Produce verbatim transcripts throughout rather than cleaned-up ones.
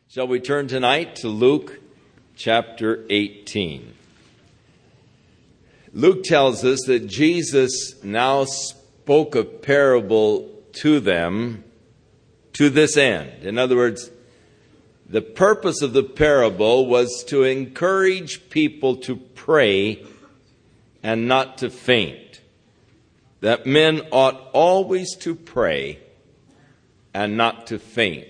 Shall we turn tonight to Luke chapter eighteen? Luke tells us that Jesus now spoke a parable to them to this end. In other words, the purpose of the parable was to encourage people to pray and not to faint. That men ought always to pray and not to faint.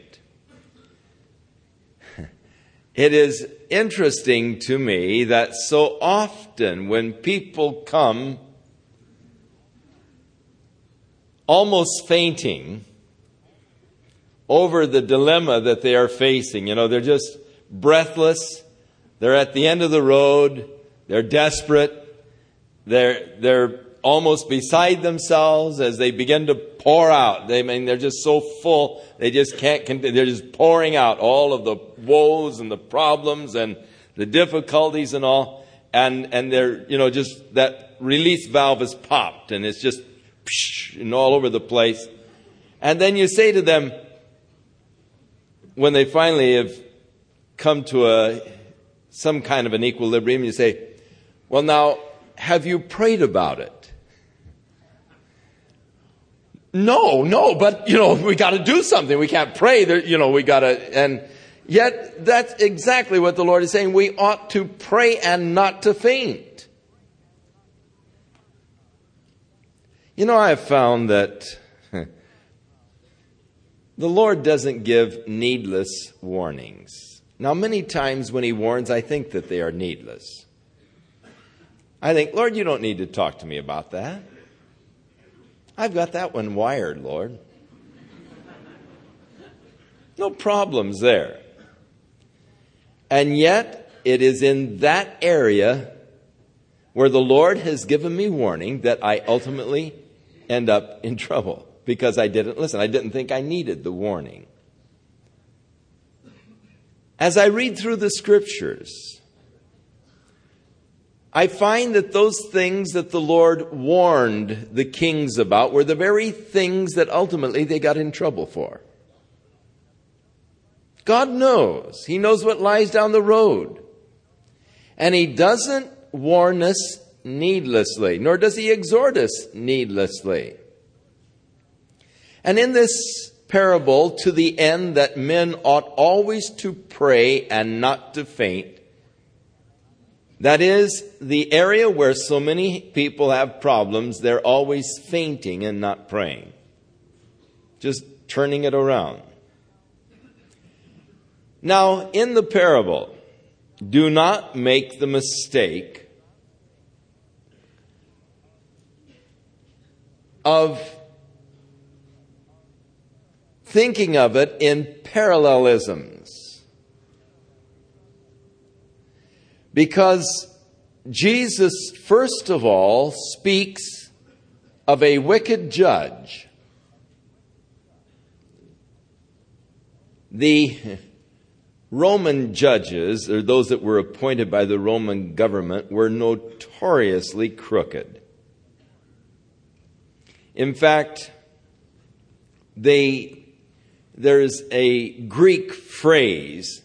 It is interesting to me that so often when people come almost fainting over the dilemma that they are facing, you know, they're just breathless, they're at the end of the road, they're desperate, they're they're almost beside themselves as they begin to pour out. They I mean they're just so full, they just can't continue. They're just pouring out all of the woes and the problems and the difficulties and all. And and they're, you know, just that release valve is popped and it's just psh, and all over the place. And then you say to them, when they finally have come to a some kind of an equilibrium, you say, well, now, have you prayed about it? No, no, but, you know, we got to do something. We can't pray, there, you know, we got to, and yet that's exactly what the Lord is saying. We ought to pray and not to faint. You know, I have found that the Lord doesn't give needless warnings. Now, many times when He warns, I think that they are needless. I think, Lord, you don't need to talk to me about that. I've got that one wired, Lord. No problems there. And yet, it is in that area where the Lord has given me warning that I ultimately end up in trouble because I didn't listen. I didn't think I needed the warning. As I read through the scriptures, I find that those things that the Lord warned the kings about were the very things that ultimately they got in trouble for. God knows. He knows what lies down the road. And He doesn't warn us needlessly, nor does He exhort us needlessly. And in this parable, to the end that men ought always to pray and not to faint, that is, the area where so many people have problems, they're always fainting and not praying. Just turning it around. Now, in the parable, do not make the mistake of thinking of it in parallelisms. Because Jesus, first of all, speaks of a wicked judge. The Roman judges, or those that were appointed by the Roman government, were notoriously crooked. In fact, they, there's a Greek phrase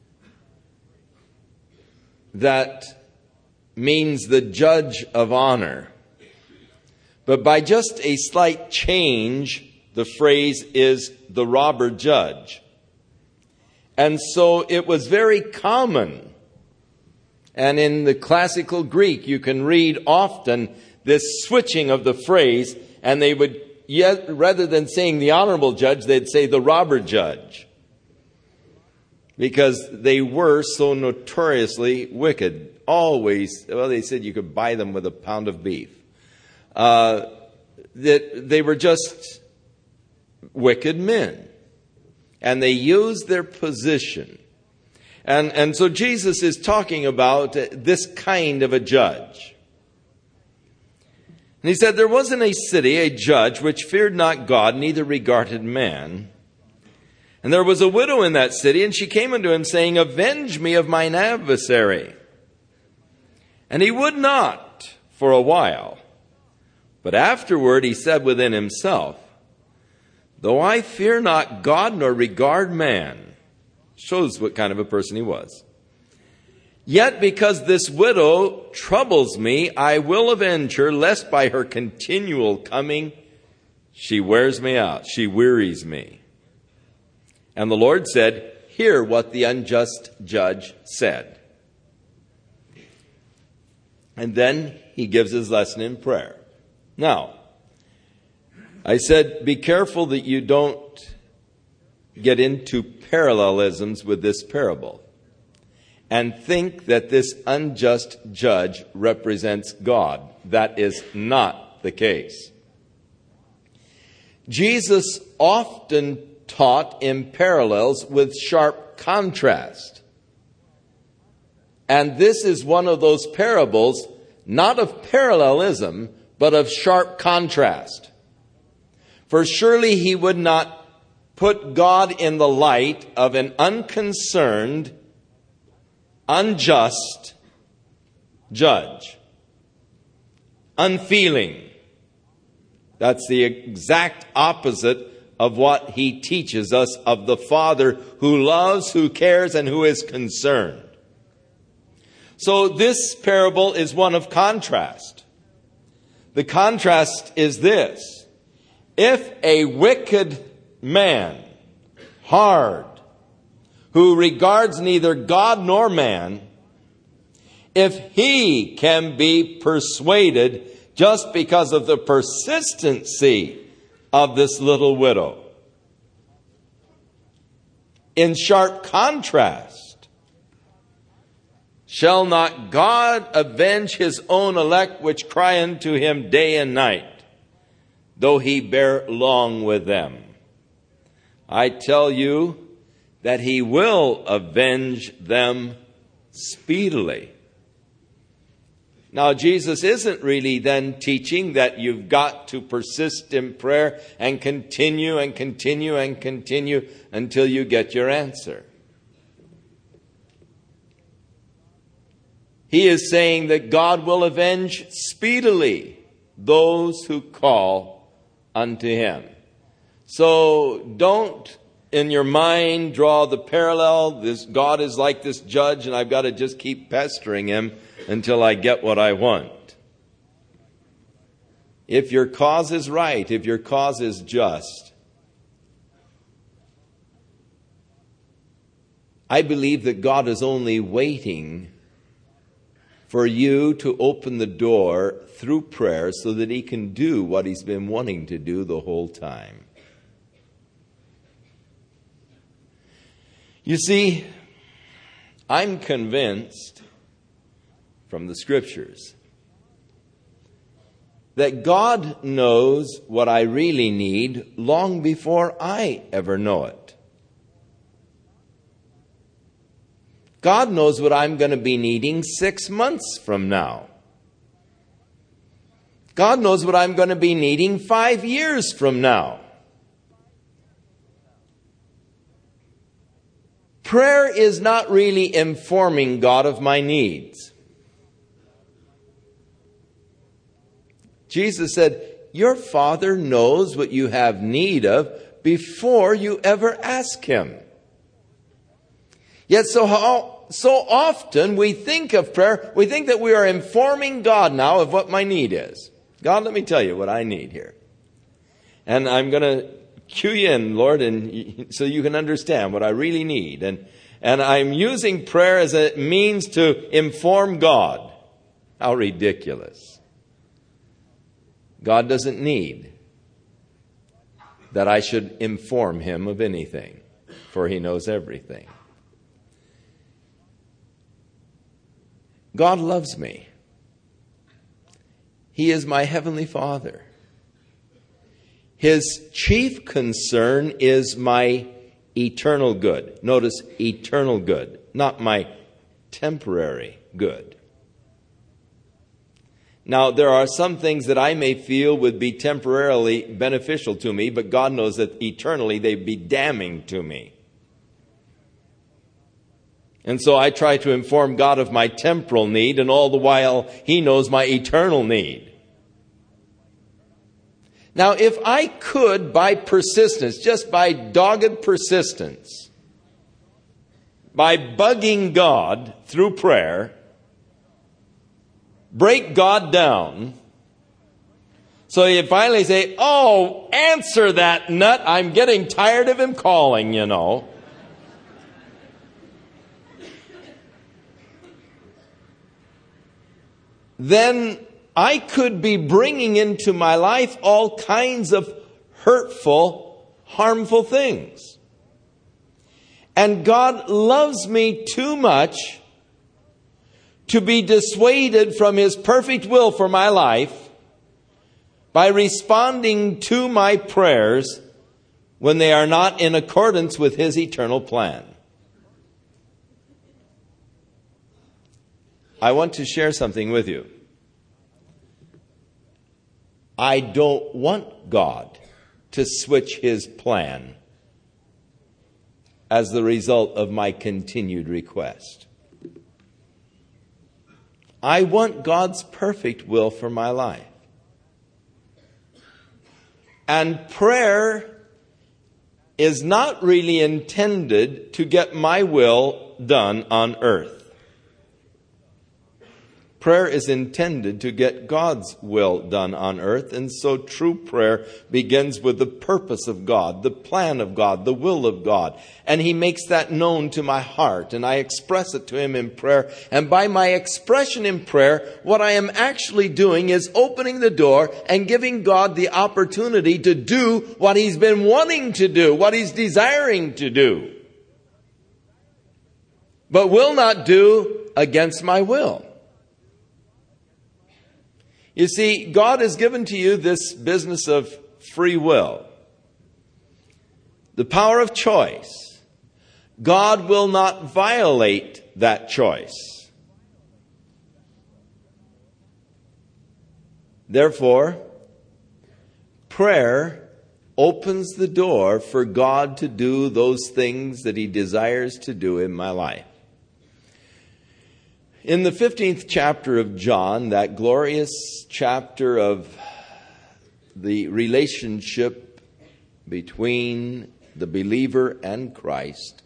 that means the judge of honor. But by just a slight change, the phrase is the robber judge. And so it was very common. And in the classical Greek, you can read often this switching of the phrase, and they would, yet, rather than saying the honorable judge, they'd say the robber judge. Because they were so notoriously wicked. Always, well, they said you could buy them with a pound of beef. Uh, that they were just wicked men. And they used their position. And, and so Jesus is talking about this kind of a judge. And He said, there was in a city a judge which feared not God, neither regarded man. And there was a widow in that city, and she came unto him, saying, avenge me of mine adversary. And he would not for a while. But afterward he said within himself, though I fear not God nor regard man, Shows what kind of a person he was. Yet because this widow troubles me, I will avenge her, lest by her continual coming she wears me out, she wearies me. And the Lord said, hear what the unjust judge said. And then he gives his lesson in prayer. Now, I said, be careful that you don't get into parallelisms with this parable and think that this unjust judge represents God. That is not the case. Jesus often taught in parallels with sharp contrast. And this is one of those parables, not of parallelism, but of sharp contrast. For surely he would not put God in the light of an unconcerned, unjust judge. Unfeeling. That's the exact opposite of what he teaches us of the Father who loves, who cares, and who is concerned. So this parable is one of contrast. The contrast is this. If a wicked man, hard, who regards neither God nor man, if he can be persuaded just because of the persistency of this little widow, in sharp contrast, shall not God avenge his own elect which cry unto him day and night, though he bear long with them? I tell you that he will avenge them speedily. Now, Jesus isn't really then teaching that you've got to persist in prayer and continue and continue and continue until you get your answer. He is saying that God will avenge speedily those who call unto him. So don't in your mind draw the parallel. This God is like this judge and I've got to just keep pestering him until I get what I want. If your cause is right, if your cause is just, I believe that God is only waiting for you to open the door through prayer so that he can do what he's been wanting to do the whole time. You see, I'm convinced from the Scriptures that God knows what I really need long before I ever know it. God knows what I'm going to be needing six months from now. God knows what I'm going to be needing five years from now. Prayer is not really informing God of my needs. Jesus said, your Father knows what you have need of before you ever ask him. Yet so how, so often we think of prayer, we think that we are informing God now of what my need is. God, let me tell you what I need here. And I'm going to cue you in, Lord, and so you can understand what I really need. And, and I'm using prayer as a means to inform God. How ridiculous. God doesn't need that I should inform him of anything, for he knows everything. God loves me. He is my heavenly Father. His chief concern is my eternal good. Notice eternal good, not my temporary good. Now, there are some things that I may feel would be temporarily beneficial to me, but God knows that eternally they'd be damning to me. And so I try to inform God of my temporal need, and all the while he knows my eternal need. Now, if I could, by persistence, just by dogged persistence, by bugging God through prayer, break God down, so you finally say, oh, answer that nut. I'm getting tired of him calling, you know. Then I could be bringing into my life all kinds of hurtful, harmful things. And God loves me too much to be dissuaded from His perfect will for my life by responding to my prayers when they are not in accordance with His eternal plan. I want to share something with you. I don't want God to switch His plan as the result of my continued request. I want God's perfect will for my life. And prayer is not really intended to get my will done on earth. Prayer is intended to get God's will done on earth, and so true prayer begins with the purpose of God, the plan of God, the will of God. And He makes that known to my heart, and I express it to Him in prayer. And by my expression in prayer, what I am actually doing is opening the door and giving God the opportunity to do what He's been wanting to do, what He's desiring to do, but will not do against my will. You see, God has given to you this business of free will, the power of choice. God will not violate that choice. Therefore, prayer opens the door for God to do those things that He desires to do in my life. In the fifteenth chapter of John, that glorious chapter of the relationship between the believer and Christ,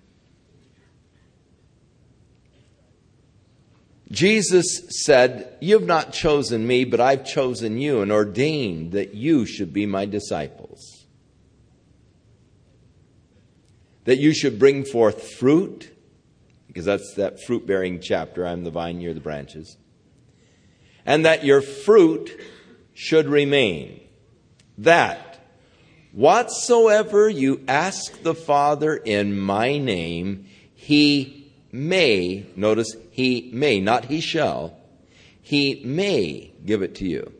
Jesus said, "You've not chosen me, but I've chosen you and ordained that you should be my disciples. That you should bring forth fruit," because that's that fruit-bearing chapter. I'm the vine, you're the branches. "And that your fruit should remain. That whatsoever you ask the Father in my name, He may," notice, He may, not He shall, He may give it to you.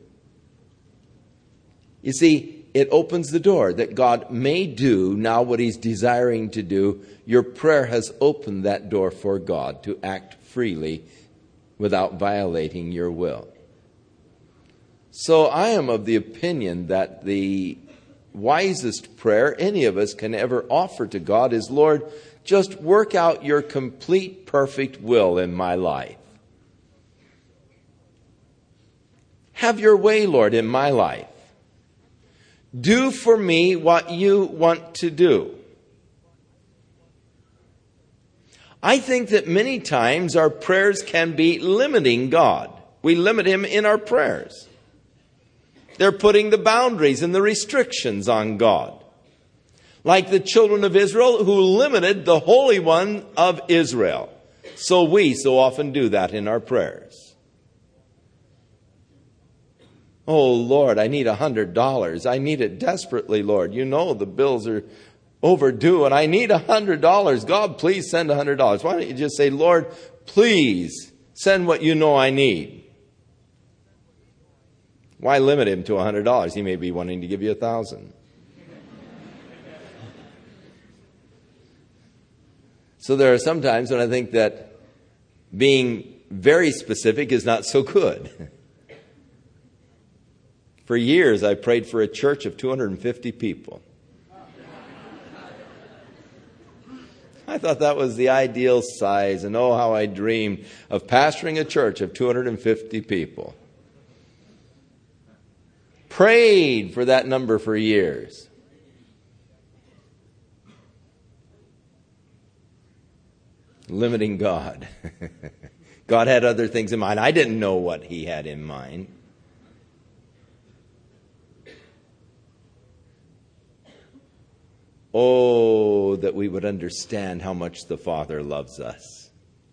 You see, it opens the door that God may do now what He's desiring to do. Your prayer has opened that door for God to act freely without violating your will. So I am of the opinion that the wisest prayer any of us can ever offer to God is, "Lord, just work out your complete, perfect will in my life. Have your way, Lord, in my life. Do for me what you want to do." I think that many times our prayers can be limiting God. We limit Him in our prayers. They're putting the boundaries and the restrictions on God. Like the children of Israel who limited the Holy One of Israel. So we so often do that in our prayers. "Oh, Lord, I need a hundred dollars. I need it desperately, Lord. You know the bills are overdue and I need a hundred dollars. God, please send a hundred dollars." Why don't you just say, "Lord, please send what you know I need"? Why limit Him to a hundred dollars? He may be wanting to give you a thousand. So there are some times when I think that being very specific is not so good. For years, I prayed for a church of two hundred fifty people. I thought that was the ideal size, and oh, how I dreamed of pastoring a church of two hundred fifty people. Prayed for that number for years. Limiting God. God had other things in mind. I didn't know what he had in mind. Oh, that we would understand how much the Father loves us.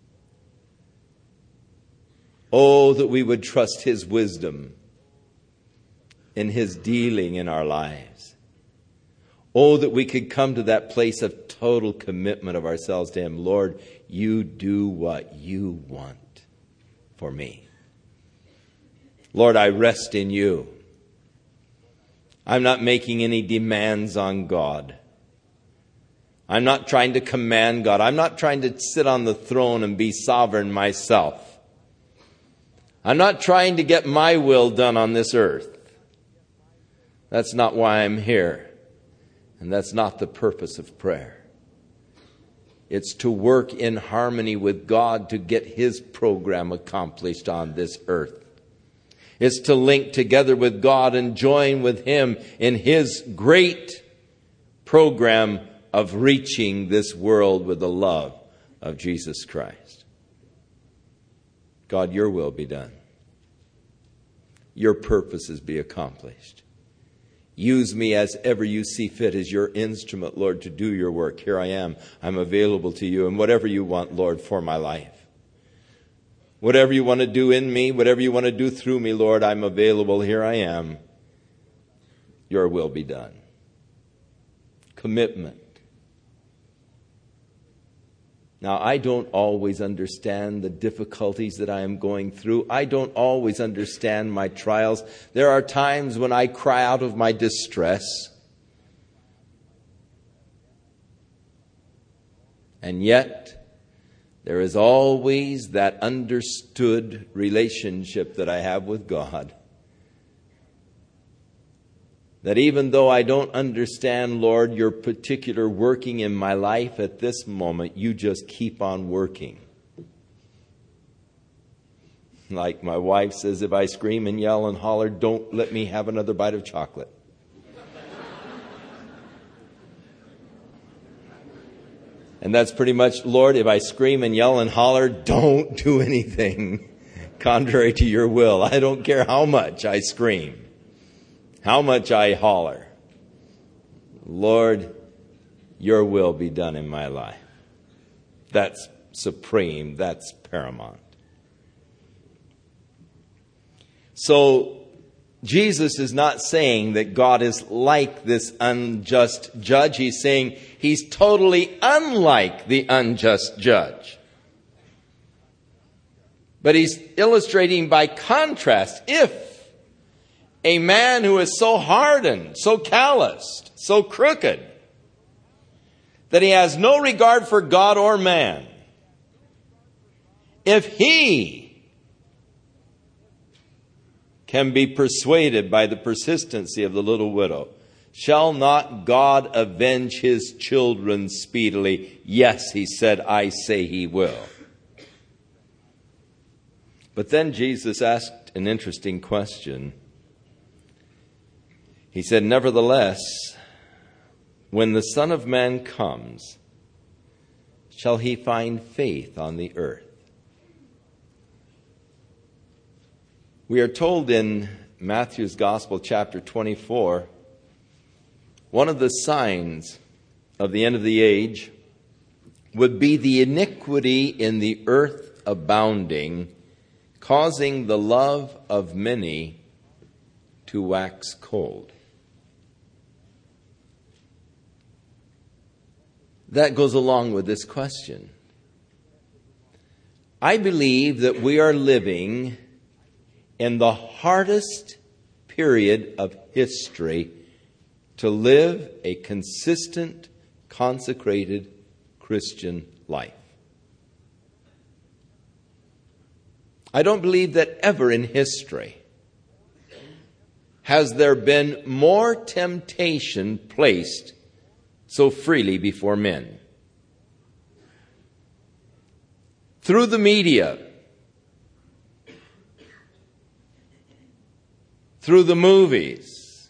Oh, that we would trust his wisdom in his dealing in our lives. Oh, that we could come to that place of total commitment of ourselves to him. Lord, you do what you want for me. Lord, I rest in you. I'm not making any demands on God. I'm not trying to command God. I'm not trying to sit on the throne and be sovereign myself. I'm not trying to get my will done on this earth. That's not why I'm here. And that's not the purpose of prayer. It's to work in harmony with God to get his program accomplished on this earth. It's to link together with God and join with him in his great program of reaching this world with the love of Jesus Christ. God, your will be done. Your purposes be accomplished. Use me as ever you see fit as your instrument, Lord, to do your work. Here I am. I'm available to you. And whatever you want, Lord, for my life. Whatever you want to do in me, whatever you want to do through me, Lord, I'm available. Here I am. Your will be done. Commitment. Now, I don't always understand the difficulties that I am going through. I don't always understand my trials. There are times when I cry out of my distress. And yet, there is always that understood relationship that I have with God. That even though I don't understand, Lord, your particular working in my life at this moment, you just keep on working. Like my wife says, if I scream and yell and holler, don't let me have another bite of chocolate. And that's pretty much, Lord, if I scream and yell and holler, don't do anything contrary to your will. I don't care how much I scream. How much I holler. Lord, your will be done in my life. That's supreme. That's paramount. So, Jesus is not saying that God is like this unjust judge. He's saying he's totally unlike the unjust judge. But he's illustrating by contrast, if a man who is so hardened, so calloused, so crooked, that he has no regard for God or man, if he can be persuaded by the persistency of the little widow, shall not God avenge his children speedily? Yes, he said, I say he will. But then Jesus asked an interesting question. He said, nevertheless, when the Son of Man comes, shall he find faith on the earth? We are told in Matthew's Gospel, chapter twenty-four, one of the signs of the end of the age would be the iniquity in the earth abounding, causing the love of many to wax cold. That goes along with this question. I believe that we are living in the hardest period of history to live a consistent, consecrated Christian life. I don't believe that ever in history has there been more temptation placed so freely before men. Through the media, through the movies,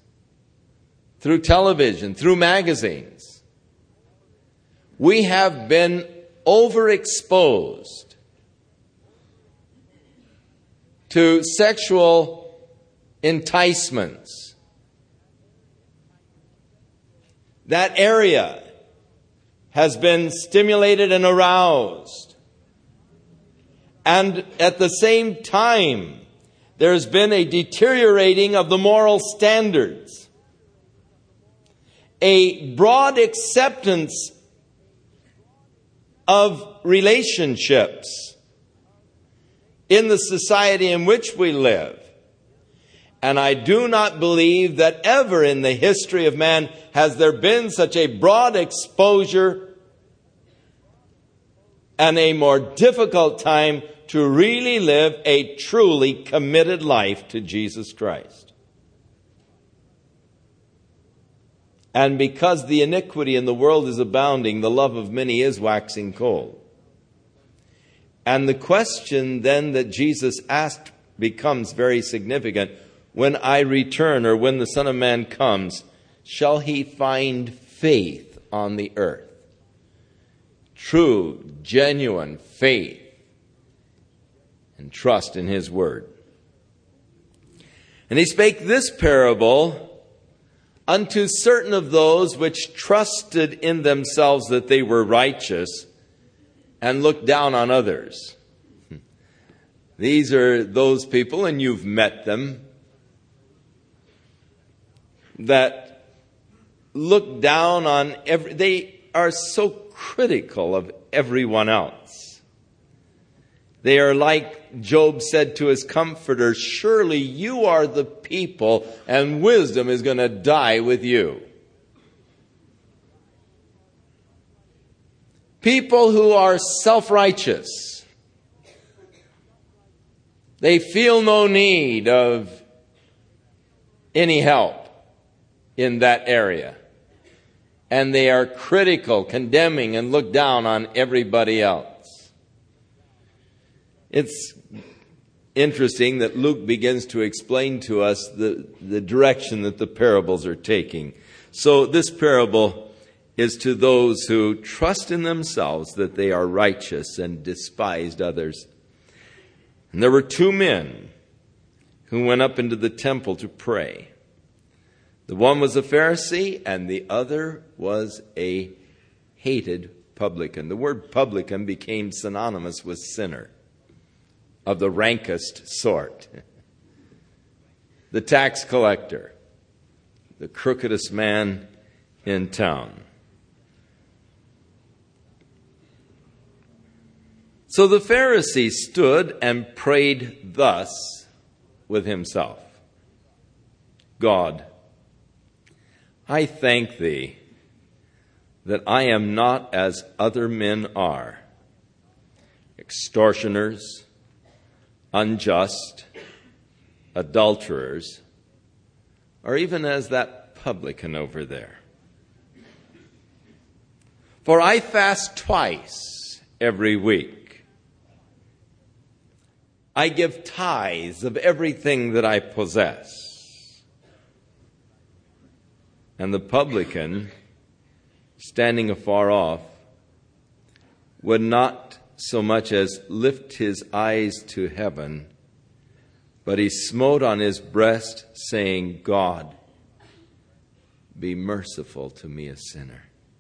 through television, through magazines, we have been overexposed to sexual enticements. That area has been stimulated and aroused. And at the same time, there's been a deteriorating of the moral standards, a broad acceptance of relationships in the society in which we live. And I do not believe that ever in the history of man has there been such a broad exposure and a more difficult time to really live a truly committed life to Jesus Christ. And because the iniquity in the world is abounding, the love of many is waxing cold. And the question then that Jesus asked becomes very significant. When I return, or when the Son of Man comes, shall he find faith on the earth? True, genuine faith and trust in his word. And he spake this parable unto certain of those which trusted in themselves that they were righteous and looked down on others. These are those people, and you've met them, that look down on every, they are so critical of everyone else. They are like Job said to his comforter, surely you are the people and wisdom is going to die with you. People who are self-righteous. They feel no need of any help in that area. And they are critical, condemning, and look down on everybody else. It's interesting that Luke begins to explain to us the, the direction that the parables are taking. So this parable is to those who trust in themselves that they are righteous and despised others. And there were two men who went up into the temple to pray. The one was a Pharisee, and the other was a hated publican. The word publican became synonymous with sinner of the rankest sort. The tax collector, the crookedest man in town. So the Pharisee stood and prayed thus with himself. God, I thank thee that I am not as other men are, extortioners, unjust, adulterers, or even as that publican over there. For I fast twice every week. I give tithes of everything that I possess. And the publican, standing afar off, would not so much as lift his eyes to heaven, but he smote on his breast, saying, God, be merciful to me, a sinner.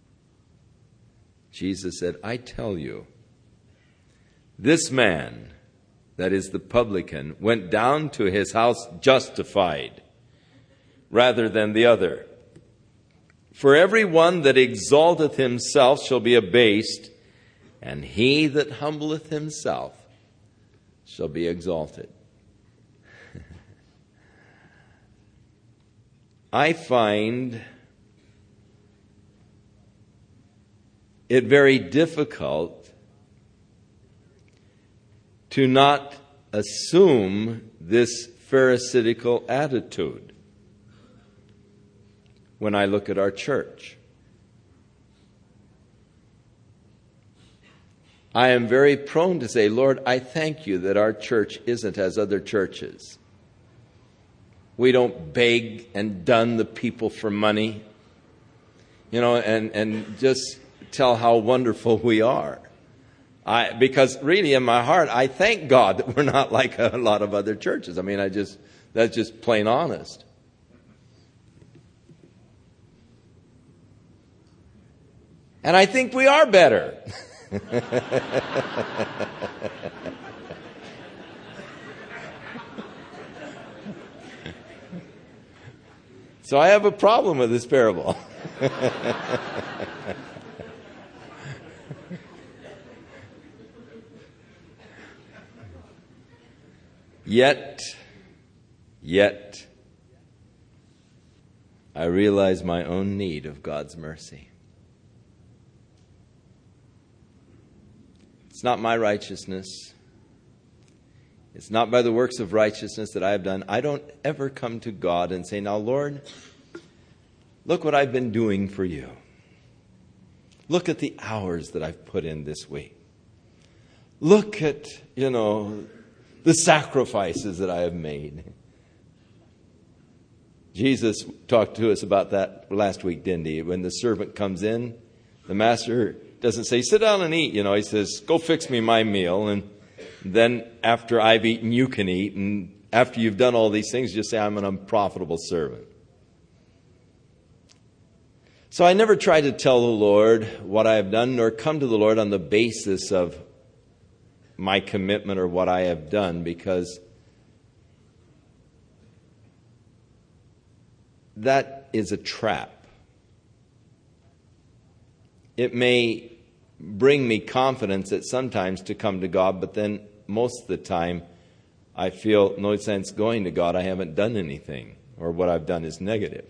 Jesus said, I tell you, this man, that is the publican, went down to his house justified rather than the other. For every one that exalteth himself shall be abased, and he that humbleth himself shall be exalted. I find it very difficult to not assume this pharisaical attitude when I look at our church. I am very prone to say, Lord, I thank you that our church isn't as other churches. We don't beg and dun the people for money, you know, and, and just tell how wonderful we are. I, because really in my heart, I thank God that we're not like a lot of other churches. I mean, I just, that's just plain honest. And I think we are better. So I have a problem with this parable. Yet, yet, I realize my own need of God's mercy. It's not my righteousness. It's not by the works of righteousness that I have done. I don't ever come to God and say, now, Lord, look what I've been doing for you. Look at the hours that I've put in this week. Look at, you know, the sacrifices that I have made. Jesus talked to us about that last week, didn't he? When the servant comes in, the master doesn't say, sit down and eat. You know, he says, go fix me my meal. And then after I've eaten, you can eat. And after you've done all these things, just say, I'm an unprofitable servant. So I never try to tell the Lord what I have done, nor come to the Lord on the basis of my commitment or what I have done, because that is a trap. It may bring me confidence at sometimes to come to God, but then most of the time I feel no sense going to God. I haven't done anything, or what I've done is negative.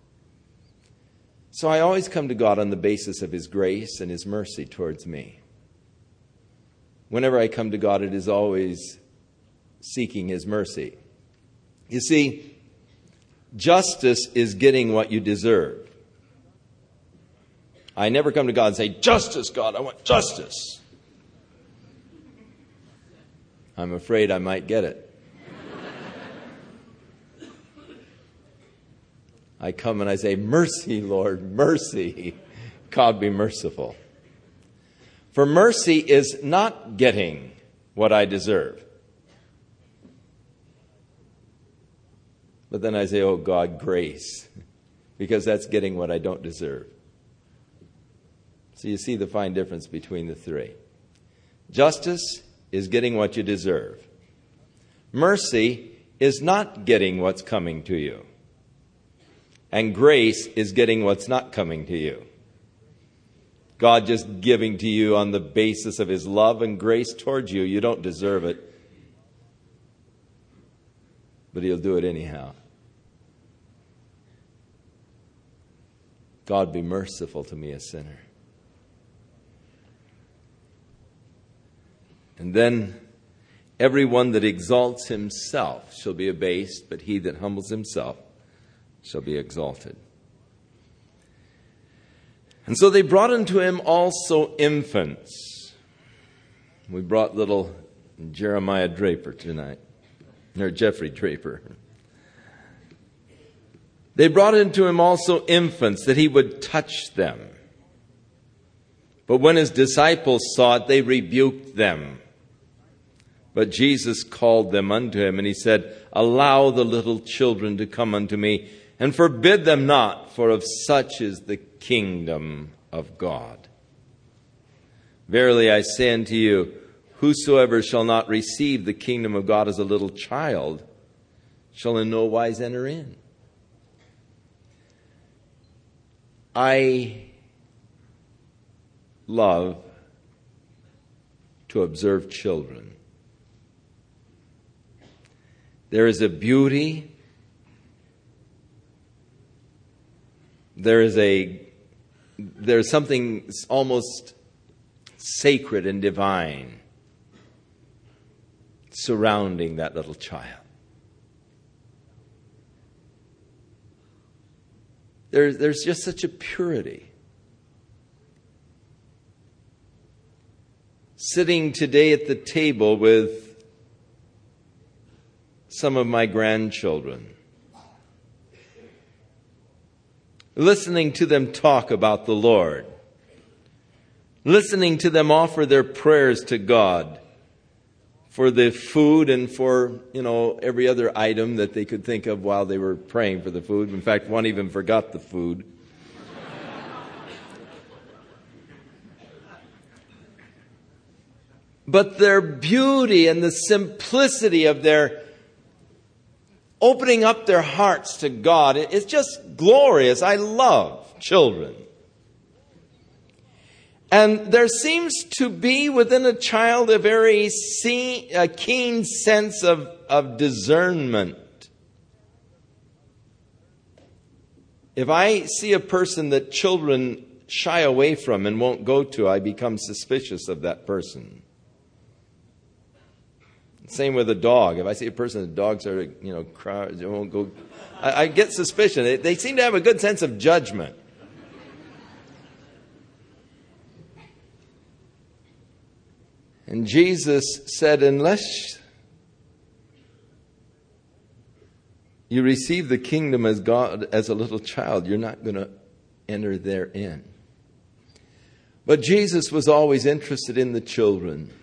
So I always come to God on the basis of His grace and His mercy towards me. Whenever I come to God, it is always seeking His mercy. You see, justice is getting what you deserve. I never come to God and say, justice, God, I want justice. I'm afraid I might get it. I come and I say, mercy, Lord, mercy. God be merciful. For mercy is not getting what I deserve. But then I say, oh God, grace, because that's getting what I don't deserve. So you see the fine difference between the three. Justice is getting what you deserve. Mercy is not getting what's coming to you. And grace is getting what's not coming to you. God just giving to you on the basis of His love and grace towards you. You don't deserve it, but He'll do it anyhow. God be merciful to me, a sinner. And then, everyone that exalts himself shall be abased, but he that humbles himself shall be exalted. And so they brought unto him also infants. We brought little Jeremiah Draper tonight, or Jeffrey Draper. They brought unto him also infants, that he would touch them. But when his disciples saw it, they rebuked them. But Jesus called them unto him, and he said, allow the little children to come unto me, and forbid them not, for of such is the kingdom of God. Verily I say unto you, whosoever shall not receive the kingdom of God as a little child shall in no wise enter in. I love to observe children. There is a beauty, there is a, there's something almost sacred and divine surrounding that little child. There, there's just such a purity. Sitting today at the table with some of my grandchildren, listening to them talk about the Lord, listening to them offer their prayers to God for the food and for, you know, every other item that they could think of while they were praying for the food. In fact, one even forgot the food. But their beauty and the simplicity of their opening up their hearts to God, it's just glorious. I love children. And there seems to be within a child a very see, a keen sense of, of discernment. If I see a person that children shy away from and won't go to, I become suspicious of that person. Same with a dog. If I see a person, the dogs are, you know, cry, they won't go. I, I get suspicion. They, they seem to have a good sense of judgment. And Jesus said, unless you receive the kingdom as God, as a little child, you're not going to enter therein. But Jesus was always interested in the children.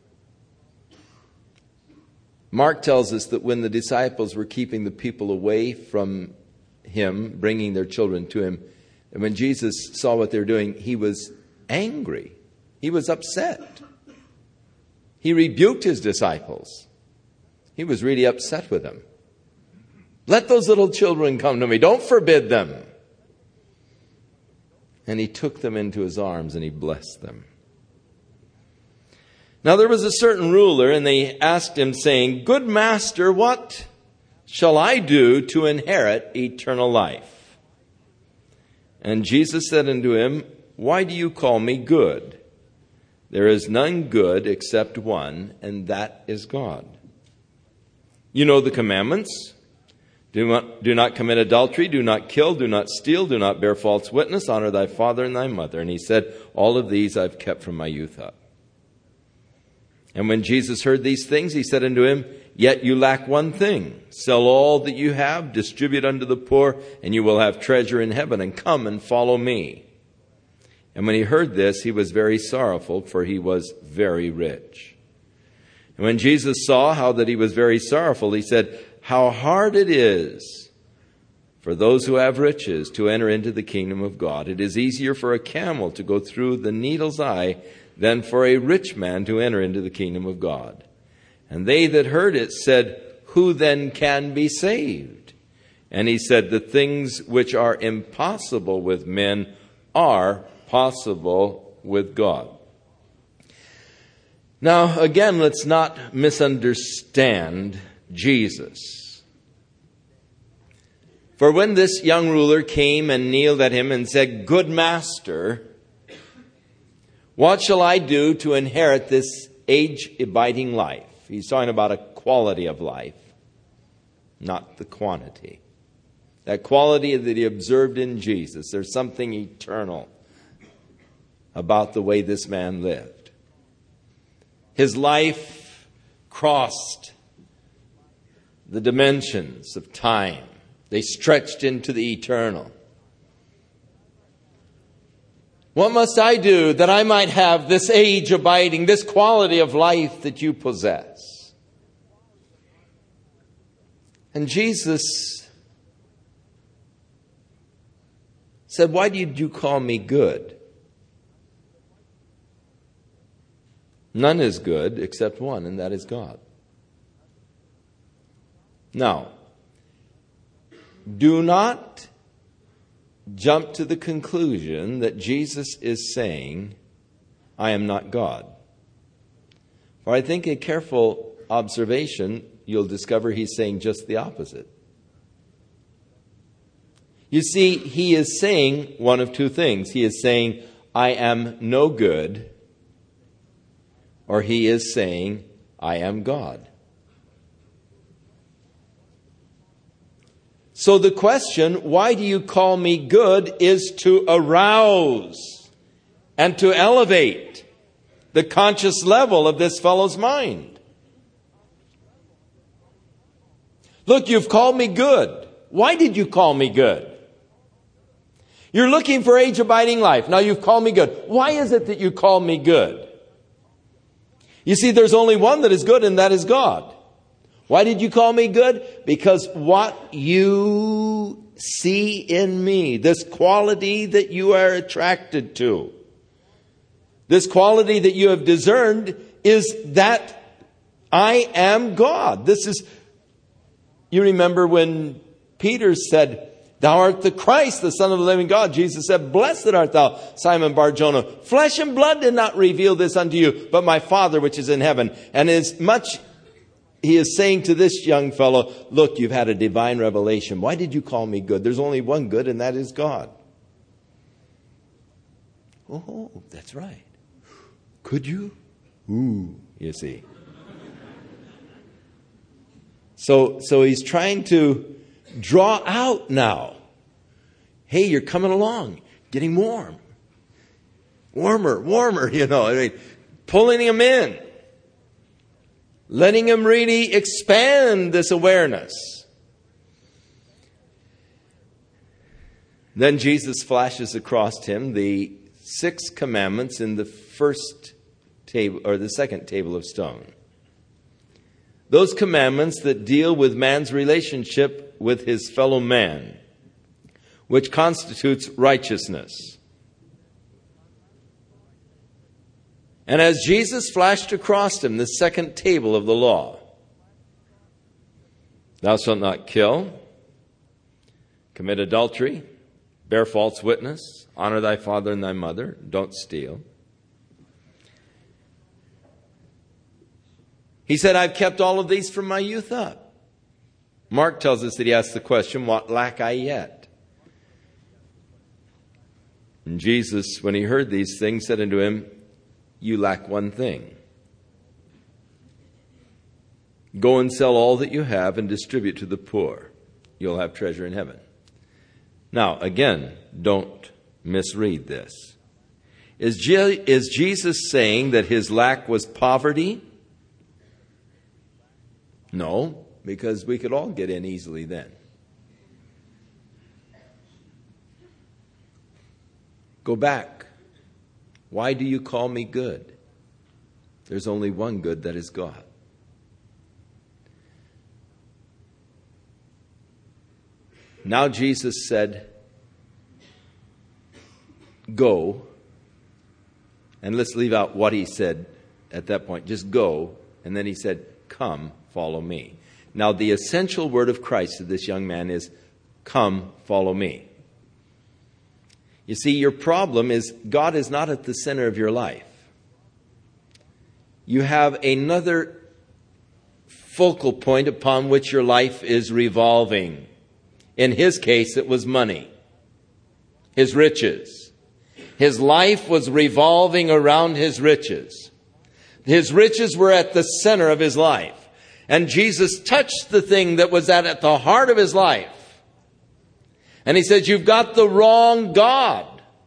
Mark tells us that when the disciples were keeping the people away from him, bringing their children to him, and when Jesus saw what they were doing, he was angry. He was upset. He rebuked his disciples. He was really upset with them. Let those little children come to me. Don't forbid them. And he took them into his arms and he blessed them. Now there was a certain ruler, and they asked him, saying, Good master, what shall I do to inherit eternal life? And Jesus said unto him, Why do you call me good? There is none good except one, and that is God. You know the commandments. Do not, do not commit adultery, do not kill, do not steal, do not bear false witness, honor thy father and thy mother. And he said, All of these I've kept from my youth up. And when Jesus heard these things, he said unto him, Yet you lack one thing. Sell all that you have, distribute unto the poor, and you will have treasure in heaven, and come and follow me. And when he heard this, he was very sorrowful, for he was very rich. And when Jesus saw how that he was very sorrowful, he said, How hard it is for those who have riches to enter into the kingdom of God. It is easier for a camel to go through the needle's eye than for a rich man to enter into the kingdom of God. And they that heard it said, Who then can be saved? And he said, The things which are impossible with men are possible with God. Now, again, let's not misunderstand Jesus. For when this young ruler came and kneeled at him and said, Good master, what shall I do to inherit this age-abiding life? He's talking about a quality of life, not the quantity. That quality that he observed in Jesus. There's something eternal about the way this man lived. His life crossed the dimensions of time. They stretched into the eternal. What must I do that I might have this age abiding, this quality of life that you possess? And Jesus said, Why did you call me good? None is good except one, and that is God. Now, do not jump to the conclusion that Jesus is saying, I am not God. For I think a careful observation, you'll discover he's saying just the opposite. You see, he is saying one of two things. He is saying, I am no good, or he is saying, I am God. So the question, why do you call me good, is to arouse and to elevate the conscious level of this fellow's mind. Look, you've called me good. Why did you call me good? You're looking for age-abiding life. Now you've called me good. Why is it that you call me good? You see, there's only one that is good, and that is God. Why did you call me good? Because what you see in me, this quality that you are attracted to, this quality that you have discerned, is that I am God. This is, you remember when Peter said, Thou art the Christ, the Son of the living God. Jesus said, Blessed art thou, Simon Bar-Jonah. Flesh and blood did not reveal this unto you, but my Father which is in heaven. And as much he is saying to this young fellow, look, you've had a divine revelation. Why did you call me good? There's only one good, and that is God. Oh, that's right. Could you? Ooh, you see. So, so he's trying to draw out now. Hey, you're coming along, getting warm. Warmer, warmer, you know. I mean, pulling him in. Letting him really expand this awareness. Then Jesus flashes across him the six commandments in the first table, or the second table of stone. Those commandments that deal with man's relationship with his fellow man, which constitutes righteousness. And as Jesus flashed across him the second table of the law, thou shalt not kill, commit adultery, bear false witness, honor thy father and thy mother, don't steal. He said, I've kept all of these from my youth up. Mark tells us that he asked the question, what lack I yet? And Jesus, when he heard these things, said unto him, you lack one thing. Go and sell all that you have and distribute to the poor. You'll have treasure in heaven. Now, again, don't misread this. Is, Je- is Jesus saying that his lack was poverty? No, because we could all get in easily then. Go back. Why do you call me good? There's only one good, that is God. Now Jesus said, go. And let's leave out what he said at that point. Just go. And then he said, come, follow me. Now the essential word of Christ to this young man is, come, follow me. You see, your problem is God is not at the center of your life. You have another focal point upon which your life is revolving. In his case, it was money, his riches. His life was revolving around his riches. His riches were at the center of his life. And Jesus touched the thing that was at, at the heart of his life. And he says, you've got the wrong God.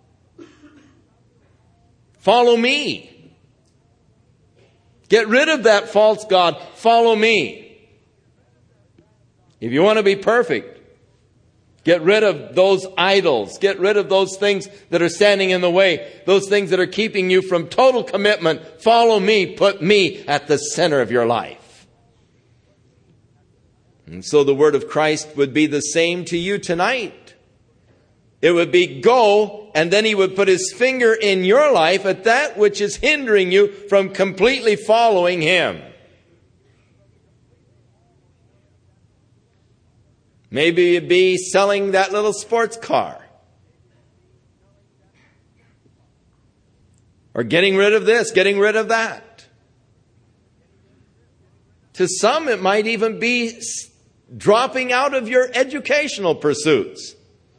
Follow me. Get rid of that false God. Follow me. If you want to be perfect, get rid of those idols. Get rid of those things that are standing in the way. Those things that are keeping you from total commitment. Follow me. Put me at the center of your life. And so the word of Christ would be the same to you tonight. It would be go, and then he would put his finger in your life at that which is hindering you from completely following him. Maybe it'd be selling that little sports car. Or getting rid of this, getting rid of that. To some, it might even be dropping out of your educational pursuits.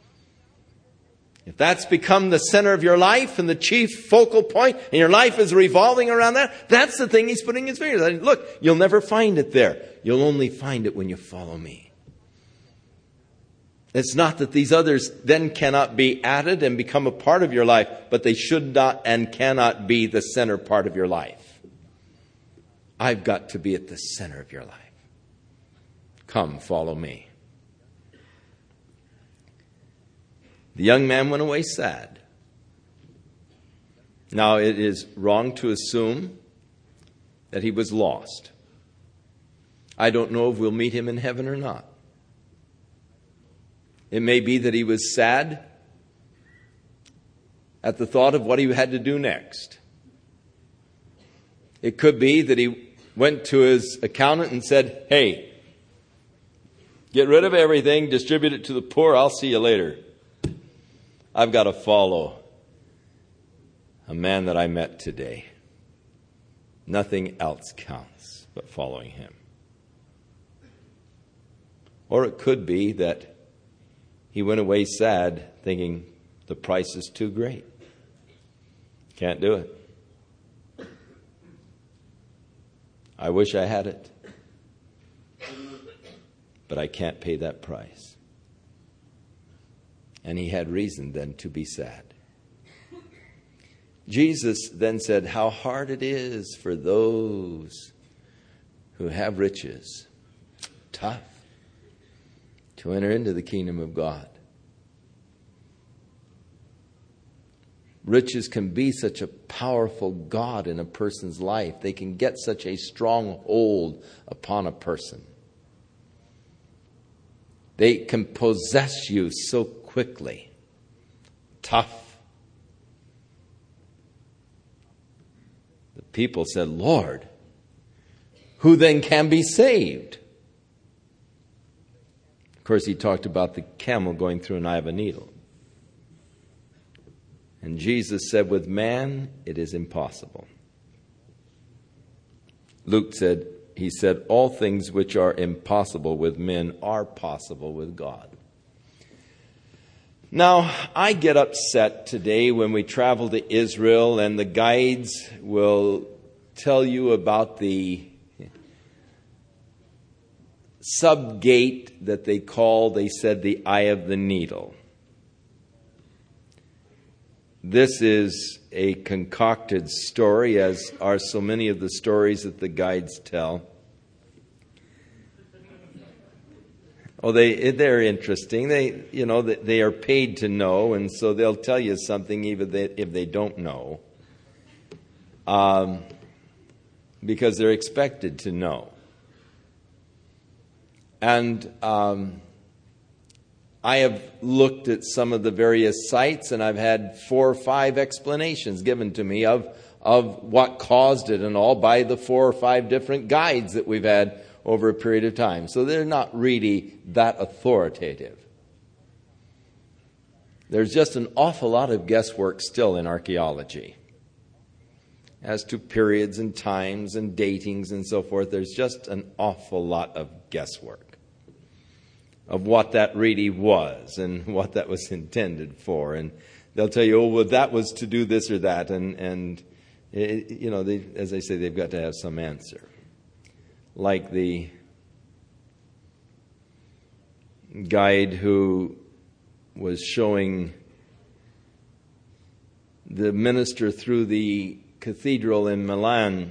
If that's become the center of your life and the chief focal point, and your life is revolving around that, that's the thing he's putting his fingers on. Look, you'll never find it there. You'll only find it when you follow me. It's not that these others then cannot be added and become a part of your life, but they should not and cannot be the center part of your life. I've got to be at the center of your life. Come, follow me. The young man went away sad. Now, it is wrong to assume that he was lost. I don't know if we'll meet him in heaven or not. It may be that he was sad at the thought of what he had to do next. It could be that he went to his accountant and said, hey, get rid of everything, distribute it to the poor, I'll see you later. I've got to follow a man that I met today. Nothing else counts but following him. Or it could be that he went away sad, thinking the price is too great. Can't do it. I wish I had it, but I can't pay that price. And he had reason then to be sad. Jesus then said, how hard it is for those who have riches. Tough to enter into the kingdom of God. Riches can be such a powerful God in a person's life. They can get such a strong hold upon a person. They can possess you so quickly. Tough. The people said, Lord, who then can be saved? Of course, he talked about the camel going through an eye of a needle. And Jesus said, with man, it is impossible. Luke said, he said, all things which are impossible with men are possible with God. Now, I get upset today when we travel to Israel and the guides will tell you about the sub-gate that they call, they said, the eye of the needle. This is a concocted story, as are so many of the stories that the guides tell. Oh, they, they're interesting. They, you know, they are paid to know, and so they'll tell you something even if they don't know. Um, because they're expected to know. And um, I have looked at some of the various sites, and I've had four or five explanations given to me of, of what caused it and all by the four or five different guides that we've had over a period of time. So they're not really that authoritative. There's just an awful lot of guesswork still in archaeology. As to periods and times and datings and so forth, there's just an awful lot of guesswork of what that really was and what that was intended for. And they'll tell you, oh, well, that was to do this or that. And, and it, you know, they, as I say, they've got to have some answer. Like the guide who was showing the minister through the cathedral in Milan,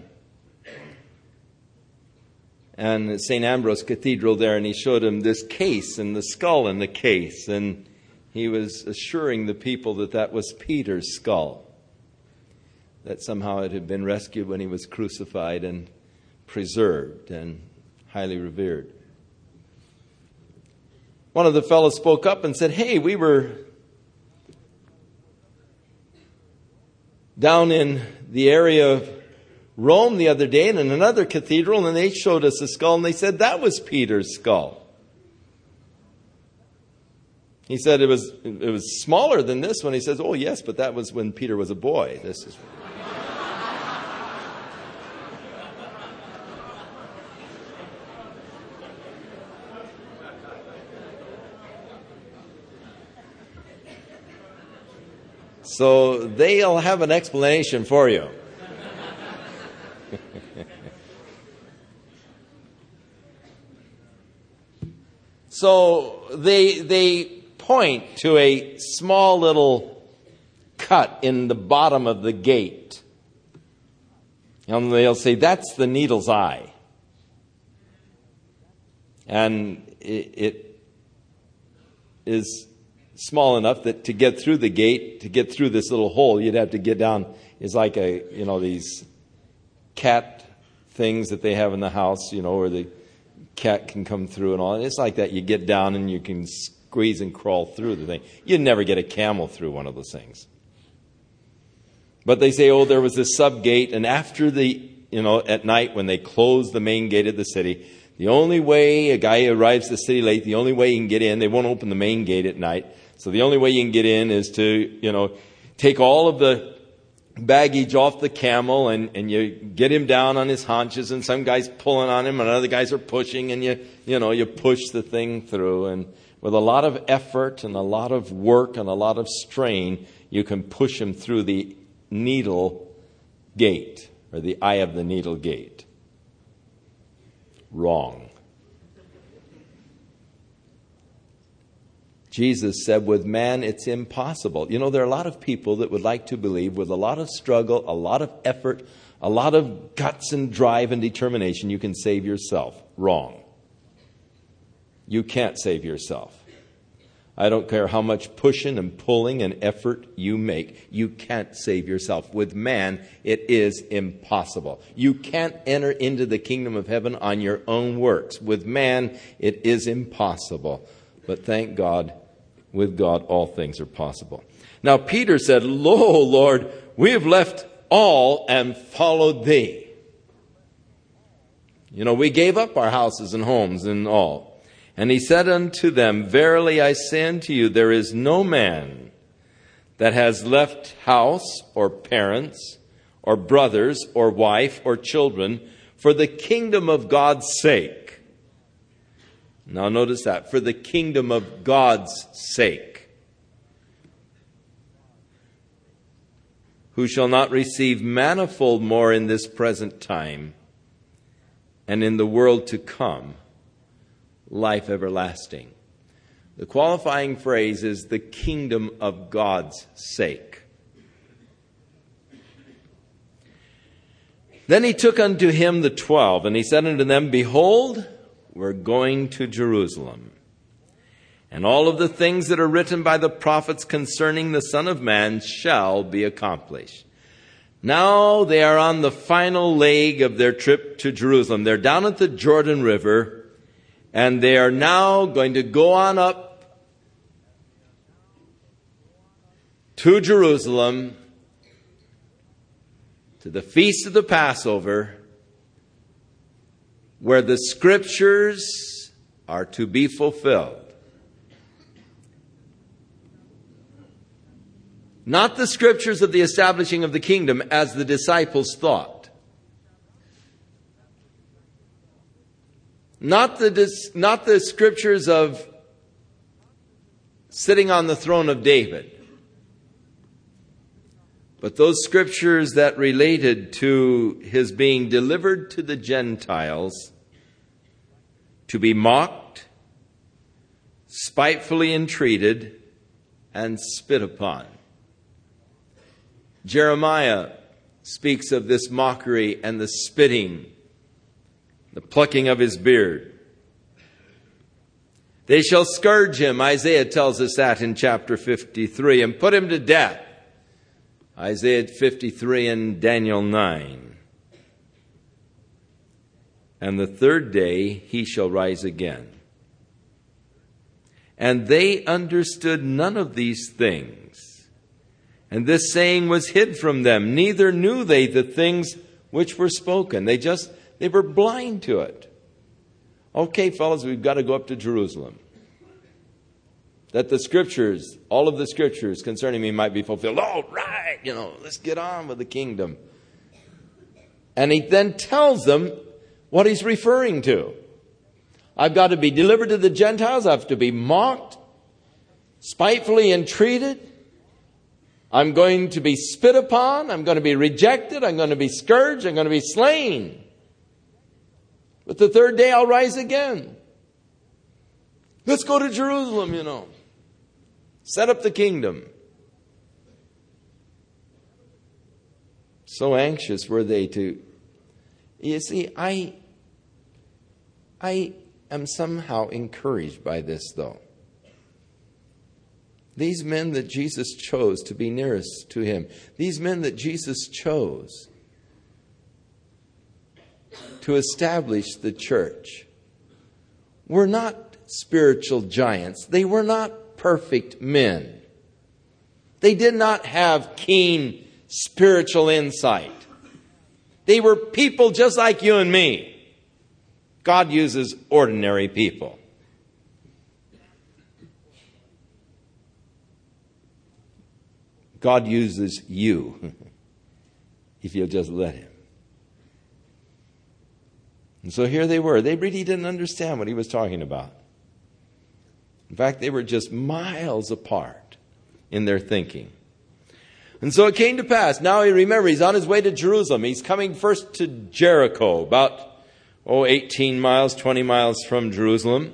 and Saint Ambrose Cathedral there, and he showed him this case and the skull in the case, and he was assuring the people that that was Peter's skull, that somehow it had been rescued when he was crucified and preserved and highly revered. One of the fellows spoke up and said, hey, we were down in the area of Rome the other day and in another cathedral, and they showed us a skull, and they said that was Peter's skull. He said it was it was smaller than this one. He says, oh yes, but that was when Peter was a boy. This is So they'll have an explanation for you. So they they point to a small little cut in the bottom of the gate. And they'll say, that's the needle's eye. And it, it is small enough that to get through the gate, to get through this little hole, you'd have to get down. It's like a, you know, these cat things that they have in the house, you know, where the cat can come through and all. And it's like that. You get down and you can squeeze and crawl through the thing. You'd never get a camel through one of those things. But they say, oh, there was this sub gate, and after the, you know, at night when they close the main gate of the city, the only way a guy arrives at the city late, the only way he can get in, they won't open the main gate at night. So the only way you can get in is to, you know, take all of the baggage off the camel and, and you get him down on his haunches, and some guys pulling on him and other guys are pushing, and you, you know, you push the thing through. And with a lot of effort and a lot of work and a lot of strain, you can push him through the needle gate, or the eye of the needle gate. Wrong. Jesus said, with man, it's impossible. You know, there are a lot of people that would like to believe with a lot of struggle, a lot of effort, a lot of guts and drive and determination, you can save yourself. Wrong. You can't save yourself. I don't care how much pushing and pulling and effort you make. You can't save yourself. With man, it is impossible. You can't enter into the kingdom of heaven on your own works. With man, it is impossible. But thank God, with God, all things are possible. Now, Peter said, lo, Lord, we have left all and followed thee. You know, we gave up our houses and homes and all. And he said unto them, verily I say unto you, there is no man that has left house or parents or brothers or wife or children for the kingdom of God's sake. Now notice that, for the kingdom of God's sake, who shall not receive manifold more in this present time, and in the world to come, life everlasting. The qualifying phrase is the kingdom of God's sake. Then he took unto him the twelve, and he said unto them, behold, we're going to Jerusalem. And all of the things that are written by the prophets concerning the Son of Man shall be accomplished. Now they are on the final leg of their trip to Jerusalem. They're down at the Jordan River, and they are now going to go on up to Jerusalem, to the feast of the Passover, where the scriptures are to be fulfilled. Not the scriptures of the establishing of the kingdom as the disciples thought. Not the, not the scriptures of sitting on the throne of David. But those scriptures that related to his being delivered to the Gentiles, to be mocked, spitefully entreated, and spit upon. Jeremiah speaks of this mockery and the spitting, the plucking of his beard. They shall scourge him, Isaiah tells us that in chapter fifty-three, and put him to death. Isaiah fifty-three and Daniel nine. And the third day he shall rise again. And they understood none of these things. And this saying was hid from them. Neither knew they the things which were spoken. They just, they were blind to it. Okay, fellas, we've got to go up to Jerusalem. That the scriptures, all of the scriptures concerning me might be fulfilled. All right, you know, let's get on with the kingdom. And he then tells them what he's referring to. I've got to be delivered to the Gentiles. I have to be mocked, spitefully entreated. I'm going to be spit upon. I'm going to be rejected. I'm going to be scourged. I'm going to be slain. But the third day I'll rise again. Let's go to Jerusalem, you know. Set up the kingdom. So anxious were they to... You see, I, I am somehow encouraged by this, though. These men that Jesus chose to be nearest to him, these men that Jesus chose to establish the church, were not spiritual giants. They were not perfect men. They did not have keen spiritual insight. They were people just like you and me. God uses ordinary people. God uses you if you'll just let him. And so here they were. They really didn't understand what he was talking about. In fact, they were just miles apart in their thinking. And so it came to pass. Now he remember, he's on his way to Jerusalem. He's coming first to Jericho, about, oh, eighteen miles, twenty miles from Jerusalem.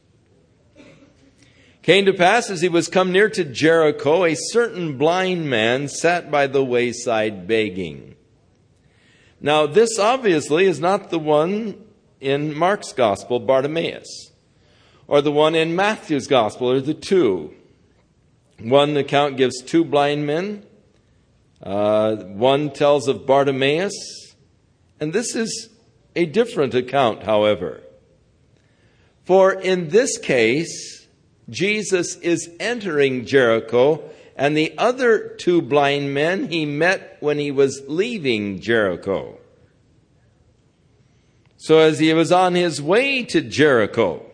Came to pass, as he was come near to Jericho, a certain blind man sat by the wayside begging. Now, this obviously is not the one in Mark's Gospel, Bartimaeus, or the one in Matthew's Gospel, or the two. One account gives two blind men. Uh, one tells of Bartimaeus. And this is a different account, however. For in this case, Jesus is entering Jericho, and the other two blind men he met when he was leaving Jericho. So as he was on his way to Jericho,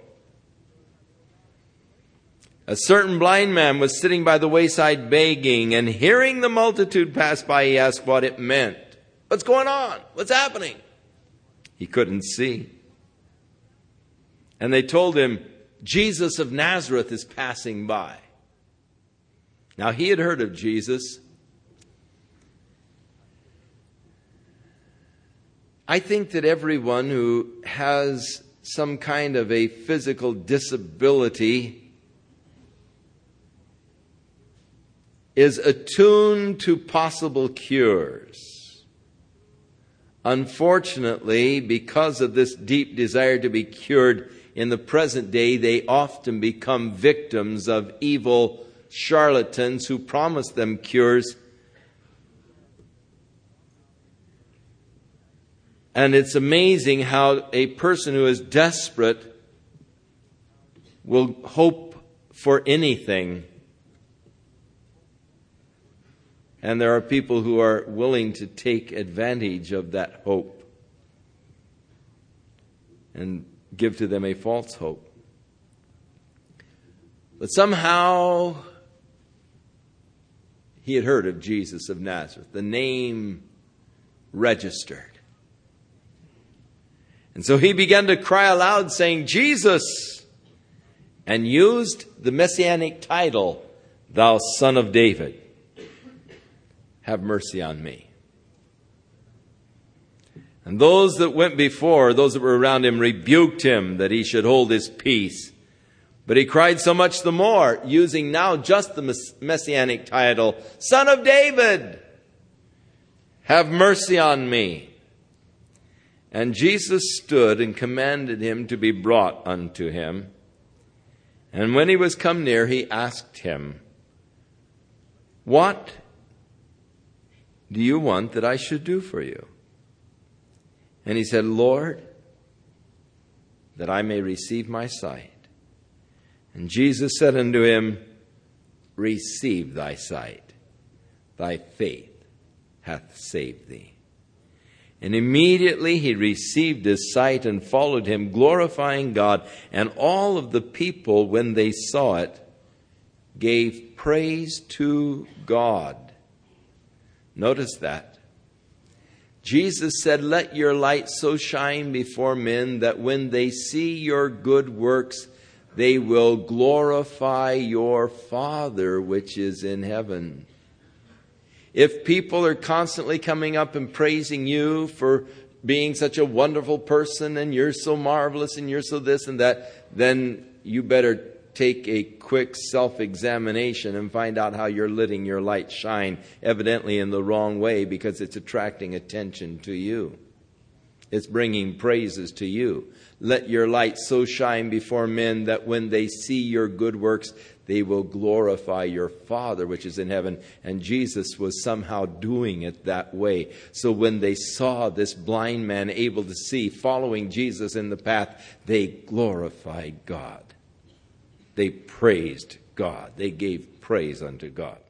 a certain blind man was sitting by the wayside begging, and hearing the multitude pass by, he asked what it meant. What's going on? What's happening? He couldn't see. And they told him, Jesus of Nazareth is passing by. Now he had heard of Jesus. I think that everyone who has some kind of a physical disability is attuned to possible cures. Unfortunately, because of this deep desire to be cured, in the present day, they often become victims of evil charlatans who promise them cures. And it's amazing how a person who is desperate will hope for anything. And there are people who are willing to take advantage of that hope and give to them a false hope. But somehow he had heard of Jesus of Nazareth. The name registered. And so he began to cry aloud, saying, Jesus, and used the messianic title, Thou Son of David, have mercy on me. And those that went before, those that were around him, rebuked him that he should hold his peace. But he cried so much the more, using now just the messianic title, Son of David, have mercy on me. And Jesus stood and commanded him to be brought unto him. And when he was come near, he asked him, What do you want that I should do for you? And he said, Lord, that I may receive my sight. And Jesus said unto him, Receive thy sight. Thy faith hath saved thee. And immediately he received his sight and followed him, glorifying God. And all of the people, when they saw it, gave praise to God. Notice that. Jesus said, Let your light so shine before men that when they see your good works, they will glorify your Father which is in heaven. If people are constantly coming up and praising you for being such a wonderful person and you're so marvelous and you're so this and that, then you better take a quick self-examination and find out how you're letting your light shine, evidently in the wrong way, because it's attracting attention to you. It's bringing praises to you. Let your light so shine before men that when they see your good works, they will glorify your Father which is in heaven. And Jesus was somehow doing it that way. So when they saw this blind man able to see, following Jesus in the path, they glorified God. They praised God. They gave praise unto God.